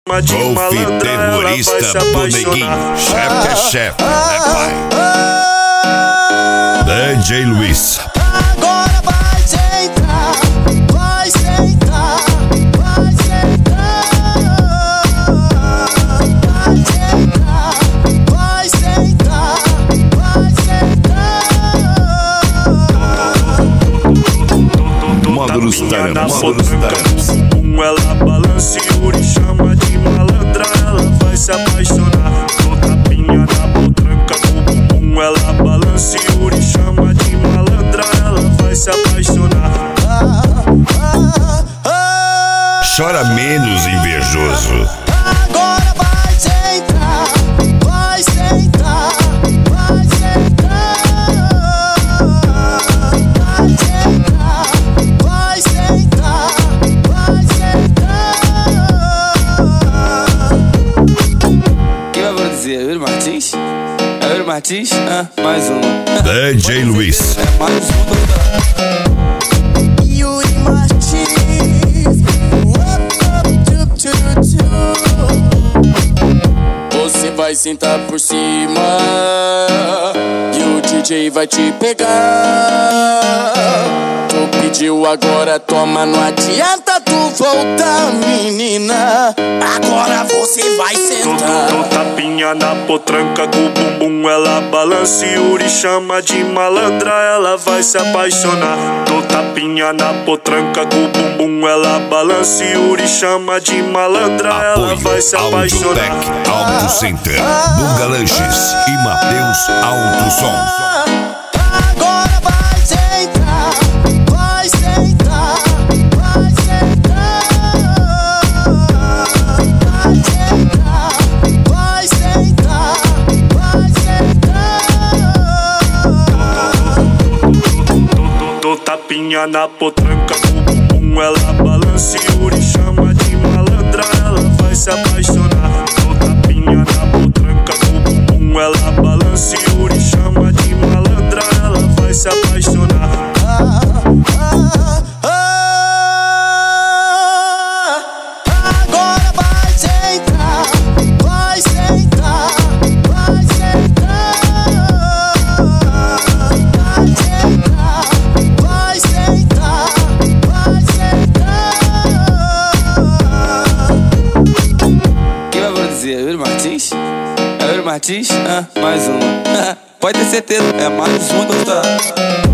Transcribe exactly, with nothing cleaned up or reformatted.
Golfe terrorista do neguinho, chefe é chefe, é pai. D J Luiz. Agora vai sentar, vai sentar, vai sentar, vai sentar, vai sentar, vai sentar. Módulos Taramas, módulos Taramas. Ela balança e Yuri chama de malandra, ela vai se apaixonar. Tô tapinha na potranca do bumbum. Ela balança e Yuri chama de malandra, ela vai se apaixonar. Chora menos, invejoso. Agora vai sentar, vai sentar, vai sentar, vai sentar, vai sentar. Quem vai produzir? É o Yuri Martins? É o Yuri Martins? Ah, mais um. D J Luiz. É mais um. Yuri Martins, up, up, tup, tup, tup. Você vai sentar por cima e o D J vai te pegar. Tu pediu, agora toma, não adianta tu voltar, menina. Agora você vai sentar. Tô tapinha na potranca do bumbum. Ela balança e Yuri chama de malandra, ela vai se apaixonar. Tô tapinha na potranca do bumbum. Ela balança e Yuri chama de malandra, ela vai se Apoio apaixonar. Audiotec, Auto Center, Bunga Lanches e Mateus Alto Som. Agora vai sentar, vai sentar, vai sentar, vai sentar, vai sentar. Tô tapinha na potranca do bumbum. Ela balança e Yuri chama de malandra, ela vai se apaixonar. Tô tapinha na potranca do bumbum. Ela balança e Yuri chama de malandra, ela vai se apaixonar. Agora vai sentar, vai sentar, vai sentar, vai sentar, vai sentar. Quem vai produzir? É o Yuri Martins? É o Yuri Martins? Ah, mais um. Pode ter certeza, é mais um.